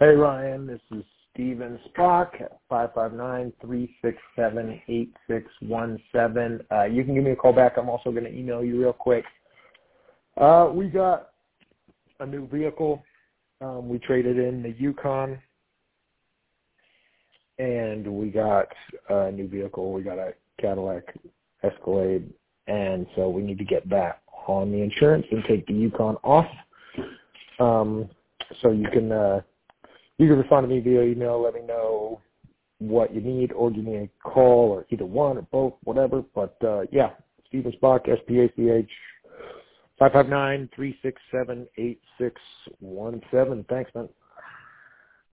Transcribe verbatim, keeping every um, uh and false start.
Hey, Ryan. This is Steven Spock, five five nine, three six seven, eight six one seven. Uh, you can give me a call back. I'm also going to email you real quick. Uh, we got a new vehicle. Um, we traded in the Yukon, and we got a new vehicle. We got a Cadillac Escalade, and so we need to get that on the insurance and take the Yukon off. Um, so you can uh, you can respond to me via email. Let me know what you need, or give me a call, or either one or both, whatever. But uh, yeah, Steven Spock, S P A C H, five five nine, three six seven, eight six one seven. Thanks, man.